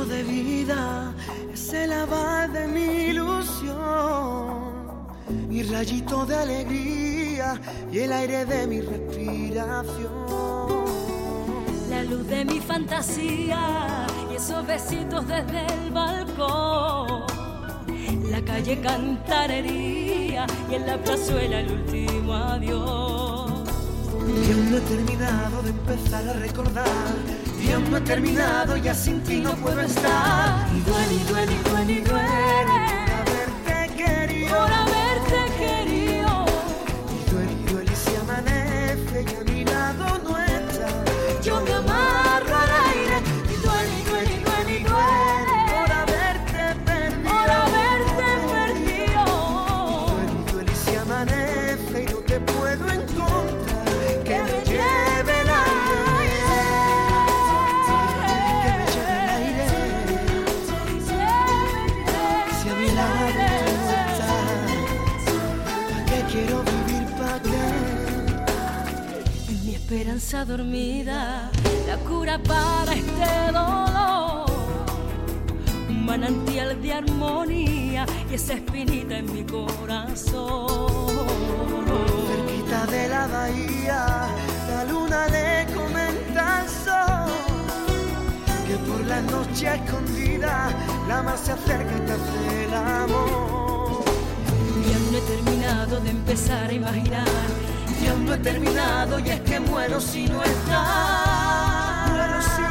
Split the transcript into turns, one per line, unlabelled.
hilo de vida, es el aval de mi ilusión, mi rayito de alegría y el aire de mi respiración.
La luz de mi fantasía y esos besitos desde el balcón. La calle cantarería y en la plazuela el último adiós.
Y aún no he terminado de empezar a recordar, y aún no he terminado, ya sin ti no puedo estar.
Y duele, y duele, y duele, y duele
por haberte querido.
por haberte querido.
Y duele si amanece y a mi lado no está.
Yo me amarro al aire y duele, y duele, y duele, y duele
por haberte perdido.
por haberte perdido.
Y duele si amanece y no te puedo encontrar. Que me lleve el aire, que me lleve el aire. Si a mi lado tú no estás, ¿para qué quiero vivir? ¿Para qué?
En mi esperanza dormida, la cura para este dolor, un manantial de armonía y esa espinita en mi corazón.
Cerquita de la bahía, la luna le comenta al sol que por la noche escondida la mar se acerca y te hace el amor.
Y aún no he terminado de empezar a imaginar,
Y aún no he terminado y es que muero si no estás. Muero si